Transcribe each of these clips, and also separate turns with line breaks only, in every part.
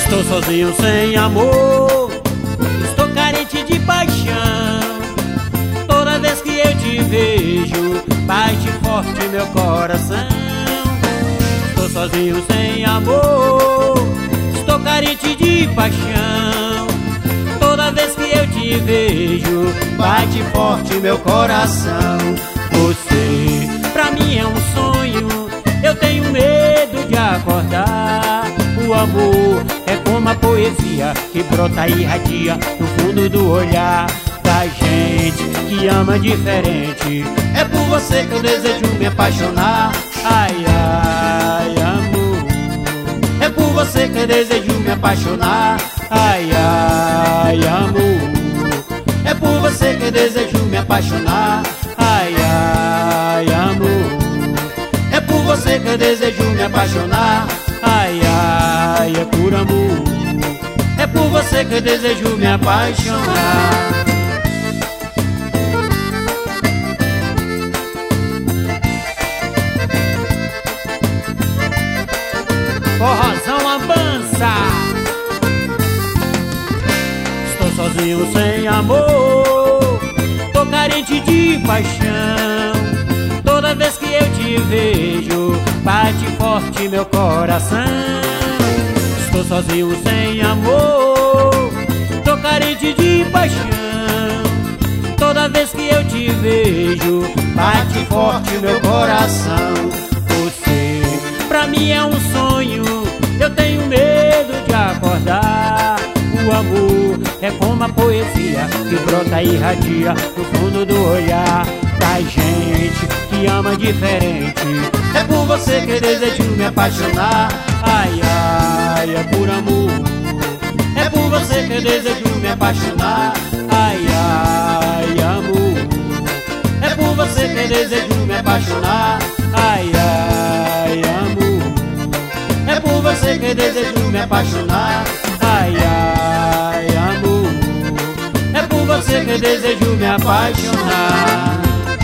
Estou sozinho sem amor, estou carente de paixão. Toda vez que eu te vejo, bate forte meu coração. Estou sozinho sem amor, estou carente de paixão. Toda vez que eu te vejo, bate forte meu coração. Você, pra mim é um sonho, eu tenho medo de acordar. O amor é como a poesia que brota e irradia no fundo do olhar da gente que ama diferente. É por você que eu desejo me apaixonar. Ai, ai, amor, é por você que eu desejo me apaixonar. Ai, ai, amor, é por você que eu desejo me apaixonar. Ai, ai, amor, é por você que eu desejo me apaixonar. Ai, ai, é por amor, é por você que eu desejo me apaixonar. Forrozão Ambança. Estou sozinho sem amor, tô carente de paixão. Toda vez que eu te vejo, bate forte meu coração. Estou sozinho sem amor, tô carente de paixão. Toda vez que eu te vejo, bate forte meu coração. Você, pra mim é um sonho, eu tenho medo de acordar. O amor é como a poesia que brota e irradia no fundo do olhar da gente que ama diferente. É por você que desejo me apaixonar. Ai, ai, é por amor, é por você que desejo me apaixonar. Ai, ai, amor, é por você que desejo me apaixonar. Ai, ai, amor, é por você que desejo me apaixonar. Ai, ai, amor, é por você que desejo me apaixonar.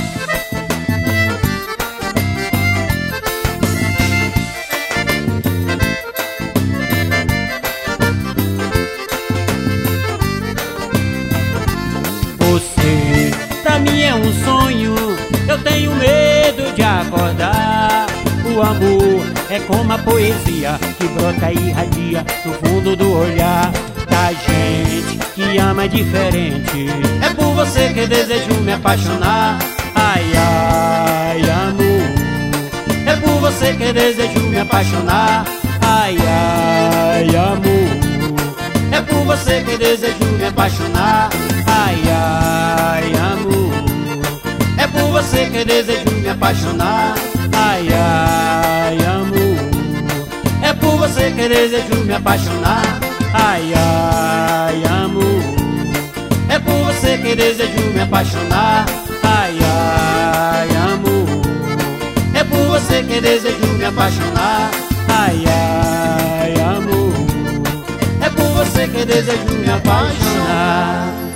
Você, pra mim é um sonho, eu tenho medo de acordar. O amor é como a poesia que brota e irradia no fundo do olhar da gente que ama diferente. É por você que desejo me apaixonar. Ai, ai, amor, é por você que desejo me apaixonar. Ai, ai, amor, é por você que desejo me apaixonar. Ai, ai, amor, é por você que desejo me apaixonar. Ai, ai, amor, é por você que desejo me apaixonar. Ai, ai, amor, é por você que desejo me apaixonar. Ai, ai, amor, é por você que desejo me apaixonar. Ai, ai, amor, é por você que desejo me apaixonar.